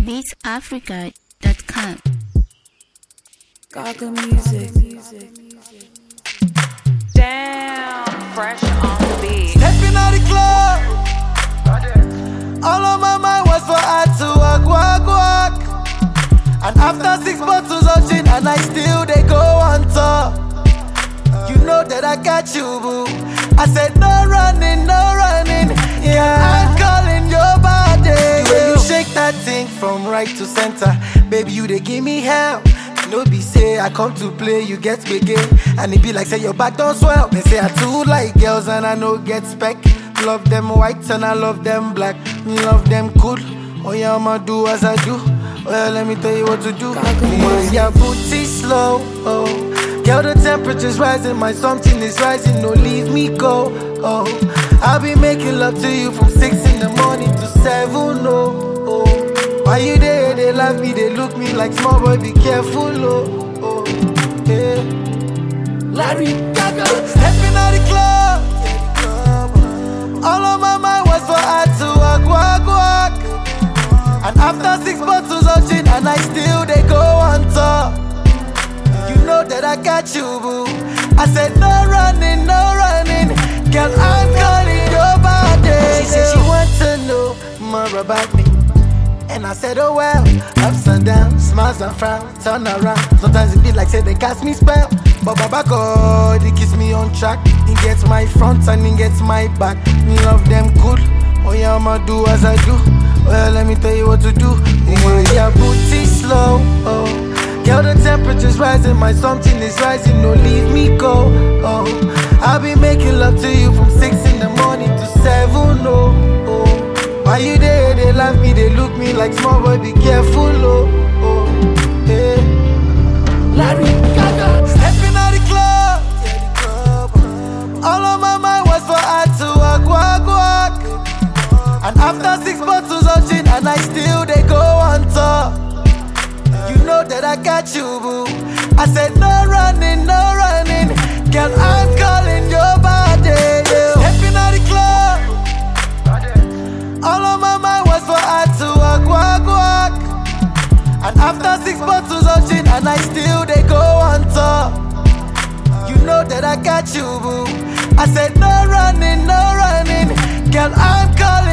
beatsafrica.com. Gaga music. Damn, fresh on the beat. Stepping out the club. All on my mind was for her to walk. And after 6 bottles of gin, and I still they go on top. You know that I got you, boo. I said no running. Yeah, I'm calling your body. When you shake that thing from right to center, baby, you they give me hell. No be say I come to play, you get begin. And it be like say your back don't swell. They say I too like girls and I no get spec. Love them white and I love them black. Love them cool. Oh yeah, I'ma do as I do. Well, let me tell you what to do. Move your booty slow. Oh, girl, the temperature's rising, my something is rising. No, leave me go. Oh, I'll be making love to you from 6 in the morning to 7. Oh. Why you there? They love me, they look me like small boy, be careful, oh, yeah. Larry Gaga, stepping out the club. All on my mind was for her to walk. And after 6 bottles of gin, and I still they go on top. You know that I got you, boo. I said no running. Girl, I'm calling your body. She said she wants to know more about me. And I said, oh well, ups and downs, smiles and frowns, turn around. Sometimes it be like say they cast me spell. But Baba God, he keeps me on track. He gets my front and he gets my back. Me love them cool. Oh yeah, I'ma do as I do. Well, let me tell you what to do. Move your booty slow. Oh, girl, the temperature's rising, my something is rising. No, leave me go. Oh, I'll be making love to you from 6 in the morning to 7. Oh. Why you there? They love me, they look me like small boy, be careful, oh, yeah. Larry Gaga, stepping out the club. All on my mind was for her to walk. And after 6 bottles of gin, and I still they go on top. You know that I got you, boo. I said no running. Girl, I'm calling your body, yeah. Stepping out the club. All on my mind was for her to walk. And after 6 bottles of gin, and I still they go on top. You know that I got you, boo. I said no running. Girl, I'm calling